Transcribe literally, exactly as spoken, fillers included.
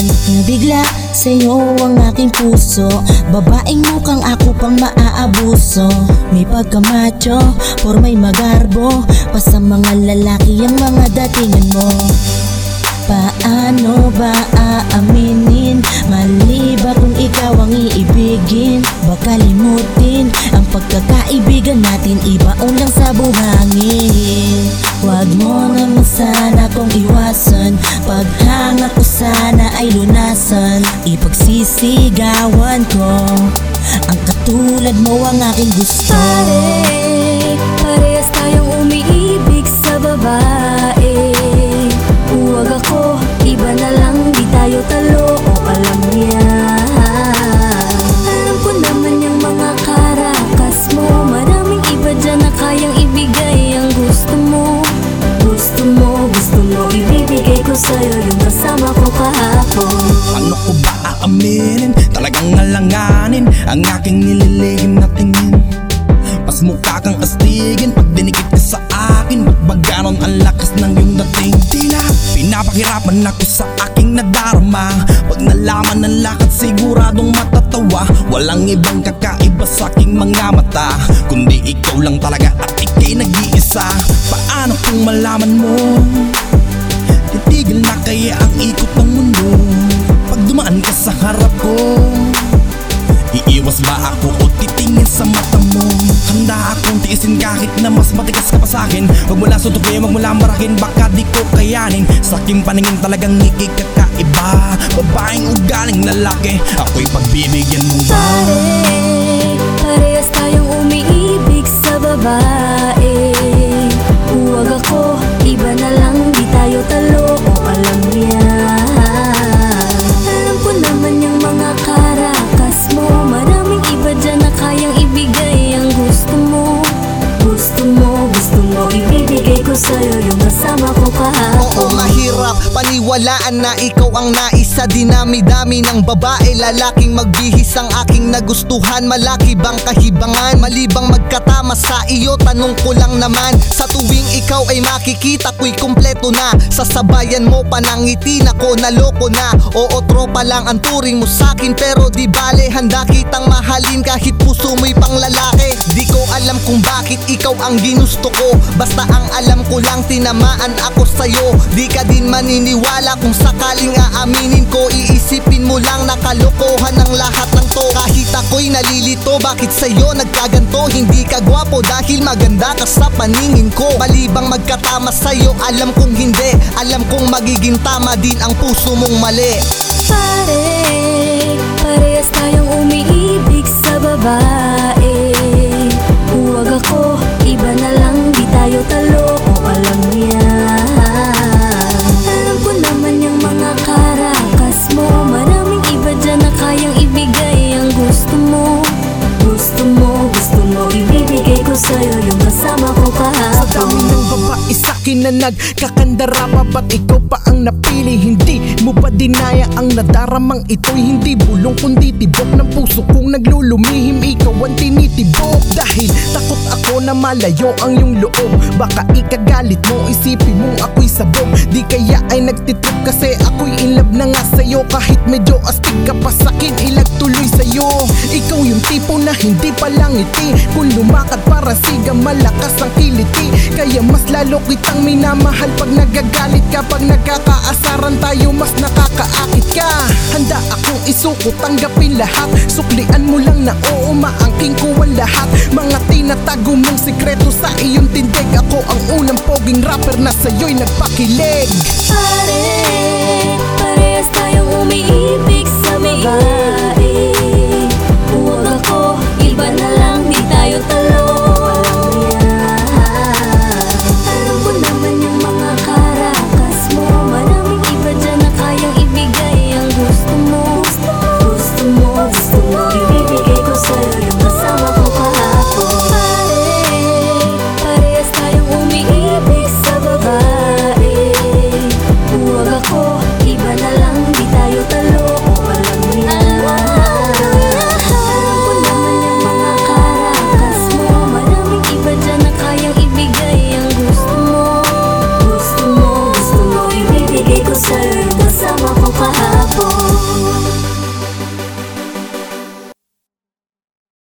Nabigla sa'yo ang aking puso, babaeng mukhang ako pang maaabuso. May pagkamacho, forma'y magarbo, pa sa mga lalaki ang mga datingan mo. Paano ba aaminin? Mali ba kung ikaw ang iibigin? Baka limutin ang pagkakaibigan natin, ibaon lang sa buhangin. Huwag mo naman sana kong iwasan, paghanga ko sana ay lunasan. Ipagsisigawan ko ang katulad mo ang aking gusto. Pare, parehas tayong umiibig sa babae. Huwag ako, iba na lang, di tayo talo, o alam mo yan. Alam ko naman yung mga karakas mo, maraming iba dyan na kayang ibigay ang gusto mo. Gusto mo, gusto mo, ibibigay ko sa'yo yung kasama ko kahapon. Ano ko ba aaminin? Talagang alanganin ang aking nililihim na tingin. Mas mukha kang astigin pag dinikit ka sa akin. Ba't ba ganon ang lakas ng iyong dating? Tila pinapakirapan ako sa aking nadarama. Pag nalaman ng lakat siguradong matatawa. Walang ibang kakaiba sa aking mga mata, kundi ikaw lang talaga at ika'y nag-iisa. Paano kung malaman mo? Titigil na kaya ang ikot ng mundo pag dumaan ka sa harap ko? Iiwas ba ako o titingin sa mata mo? Handa akong tiisin kahit na mas matigas ka pa sa'kin. Huwag mo lang sutukin, huwag mo lang marahin, baka di ko kayanin. Sa aking paningin talagang ikikakaiba, babaeng ugaling lalaki, ako'y pagbibigyan mo ba? Pare, parehas tayong umiibig sa babae. Huwag ako, iba na lang, di tayo talo, o alam mo yan. Alam ko naman yung mga karakas mo, maraming iba dyan na kayang ibigay ang gusto mo. Gusto mo, gusto mo, ibibigay ko sa'yo yung kasama ko kahapon. Oo, mahirap paniwalaan na ikaw ang naisa. Dinami-dami ng babae, lalaking magbihis ang aking nagustuhan. Malaki bang kahibangan? Mali bang magkatama sa iyo? Tanong ko lang naman. Sa tuwing ikaw ay makikita ko'y kumpleto na. Sasabayan mo panangiti na ko, naloko na. Oo, tropa lang ang turing mo sa'kin, pero di bale, handa kitang mahalin kahit puso mo'y pang lalaki. Di ko alam kung bakit ikaw ang ginusto ko, basta ang alam ko lang tinamaan ako sa'yo. Di ka din maniniwala kung sakaling aaminin ko. Iisipin mo lang na kalokohan ng lahat ng to. Kahit ako'y nalilito, bakit sa'yo nagkaganto? Hindi ka gwapo dahil maganda ka sa paningin ko. Mali bang magkatama sa'yo? Alam kong hindi. Alam kong magiging tama din ang puso mong mali. Pare, parehas tayong umiibig sa babae. Huwag ako, iba na lang, di tayo talo, o alam mo yan. Alam ko naman yung mga karakas mo, maraming iba dyan na kayang ibigay ang gusto mo. Gusto mo, gusto mo, ibibigay ko sa'yo yung kasama ko kahapon. Sa dami ng babae sa'kin na nagkakandara pa, ba't ikaw pa ang napili? Hindi mo ba dinaya ang nadaramang ito'y hindi bulong kundi tibok ng puso kong naglulumihim? Ikaw ang tinitibok dahil takot ako na malayo ang iyong loob. Baka ikagalit mo, isipin mong ako'y sabog. Di kaya ay nagtitrip kasi ako'y in love na nga sa'yo. Kahit medyo astig ka pa sa'kin, ilag tuloy sa'yo. Ikaw yung tipo na hindi palang ngiti, kung lumakad para siga malakas ang kiliti. Kaya mas lalo kitang minamahal pag nagagalit ka. Pag nagkakaasaran tayo mas nakakaakit ka. Handa akong isuko, tanggapin lahat. Suklian mo lang na oo, maangking ko ang lahat. Mga tinatago mong sikreto sa iyong tindig. Ako ang unang poging rapper na sa'yo'y nagpakilig. Pare,